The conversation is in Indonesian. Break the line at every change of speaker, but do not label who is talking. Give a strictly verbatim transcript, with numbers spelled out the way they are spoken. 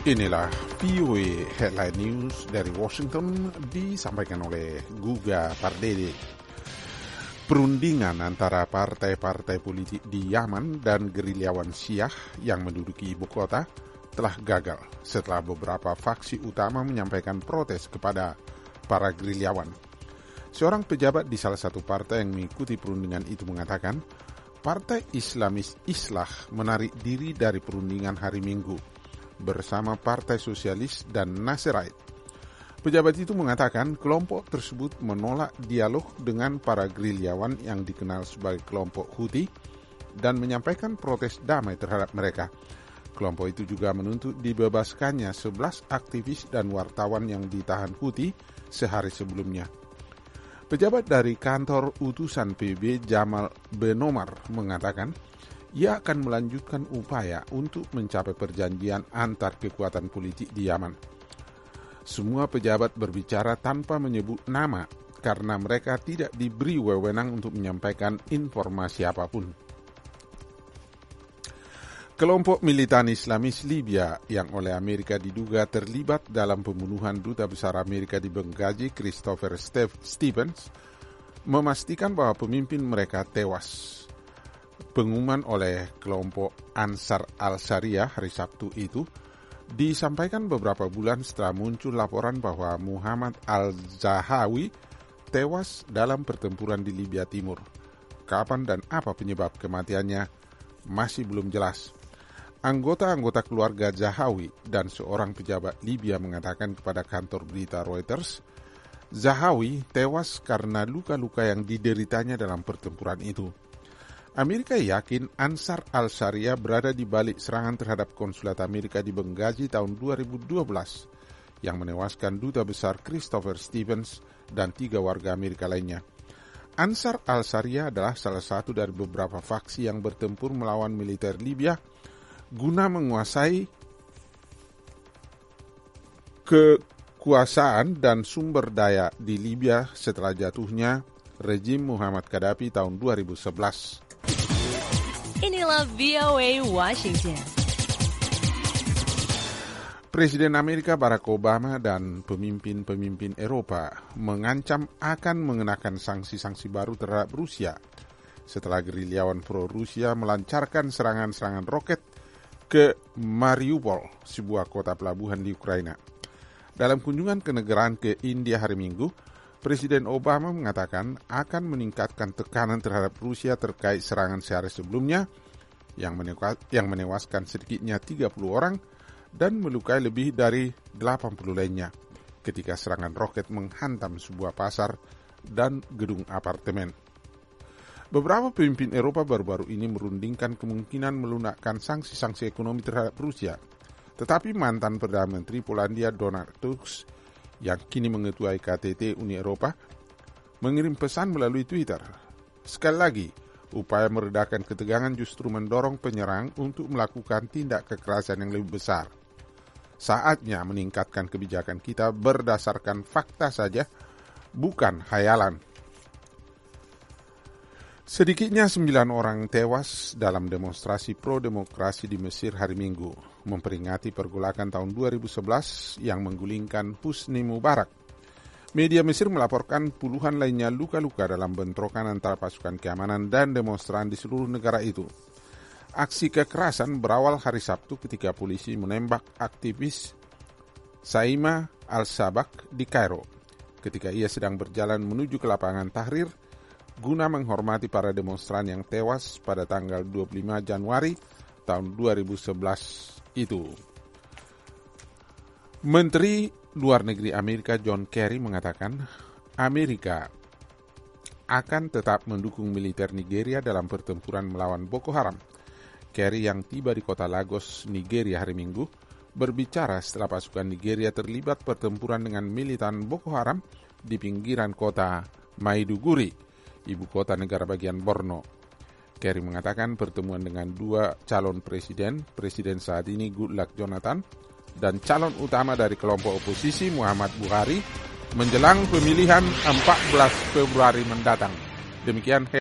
Inilah V O A Headline News dari Washington disampaikan oleh Guga Pardede. Perundingan antara partai-partai politik di Yaman dan gerilyawan Syiah yang menduduki ibu kota telah gagal setelah beberapa faksi utama menyampaikan protes kepada para gerilyawan. Seorang pejabat di salah satu partai yang mengikuti perundingan itu mengatakan, Partai Islamis Islah menarik diri dari perundingan hari Minggu bersama Partai Sosialis dan Nasserite. Pejabat itu mengatakan kelompok tersebut menolak dialog dengan para gerilyawan yang dikenal sebagai kelompok Houthi dan menyampaikan protes damai terhadap mereka. Kelompok itu juga menuntut dibebaskannya sebelas aktivis dan wartawan yang ditahan Houthi sehari sebelumnya. Pejabat dari kantor utusan P B B Jamal Benomar mengatakan ia akan melanjutkan upaya untuk mencapai perjanjian antar kekuatan politik di Yaman. Semua pejabat berbicara tanpa menyebut nama karena mereka tidak diberi wewenang untuk menyampaikan informasi apapun. Kelompok militan Islamis Libya yang oleh Amerika diduga terlibat dalam pembunuhan Duta Besar Amerika di Benghazi, Christopher Stevens, memastikan bahwa pemimpin mereka tewas. Pengumuman oleh kelompok Ansar al-Sharia hari Sabtu itu disampaikan beberapa bulan setelah muncul laporan bahwa Muhammad al-Zahawi tewas dalam pertempuran di Libya Timur. Kapan dan apa penyebab kematiannya masih belum jelas. Anggota-anggota keluarga Zahawi dan seorang pejabat Libya mengatakan kepada kantor berita Reuters, Zahawi tewas karena luka-luka yang dideritanya dalam pertempuran itu. Amerika yakin Ansar al-Sharia berada di balik serangan terhadap konsulat Amerika di Benghazi tahun dua ribu dua belas yang menewaskan Duta Besar Christopher Stevens dan tiga warga Amerika lainnya. Ansar al-Sharia adalah salah satu dari beberapa faksi yang bertempur melawan militer Libya guna menguasai kekuasaan dan sumber daya di Libya setelah jatuhnya rejim Muhammad Gaddafi tahun dua ribu sebelas.
Inilah V O A Washington.
Presiden Amerika Barack Obama dan pemimpin-pemimpin Eropa mengancam akan mengenakan sanksi-sanksi baru terhadap Rusia setelah gerilyawan pro-Rusia melancarkan serangan-serangan roket ke Mariupol, sebuah kota pelabuhan di Ukraina. Dalam kunjungan kenegaraan ke India hari Minggu, Presiden Obama mengatakan akan meningkatkan tekanan terhadap Rusia terkait serangan sehari sebelumnya yang menewaskan sedikitnya tiga puluh orang dan melukai lebih dari delapan puluh lainnya ketika serangan roket menghantam sebuah pasar dan gedung apartemen. Beberapa pemimpin Eropa baru-baru ini merundingkan kemungkinan melunakkan sanksi-sanksi ekonomi terhadap Rusia. Tetapi mantan Perdana Menteri Polandia Donald Tusk yang kini mengetuai K T T Uni Eropa, mengirim pesan melalui Twitter. Sekali lagi, upaya meredakan ketegangan justru mendorong penyerang untuk melakukan tindak kekerasan yang lebih besar. Saatnya meningkatkan kebijakan kita berdasarkan fakta saja, bukan hayalan. Sedikitnya sembilan orang tewas dalam demonstrasi pro-demokrasi di Mesir hari Minggu, memperingati pergolakan tahun dua ribu sebelas yang menggulingkan Husni Mubarak. Media Mesir melaporkan puluhan lainnya luka-luka dalam bentrokan antara pasukan keamanan dan demonstran di seluruh negara itu. Aksi kekerasan berawal hari Sabtu ketika polisi menembak aktivis Saima al-Sabak di Kairo ketika ia sedang berjalan menuju ke lapangan Tahrir guna menghormati para demonstran yang tewas pada tanggal dua puluh lima Januari tahun dua ribu sebelas itu. Menteri Luar Negeri Amerika John Kerry mengatakan Amerika akan tetap mendukung militer Nigeria dalam pertempuran melawan Boko Haram. Kerry yang tiba di kota Lagos, Nigeria hari Minggu, berbicara setelah pasukan Nigeria terlibat pertempuran dengan militan Boko Haram di pinggiran kota Maiduguri, ibu kota negara bagian Borno. Kerry mengatakan pertemuan dengan dua calon presiden, presiden saat ini Goodluck Jonathan, dan calon utama dari kelompok oposisi Muhammad Buhari menjelang pemilihan empat belas Februari mendatang. Demikian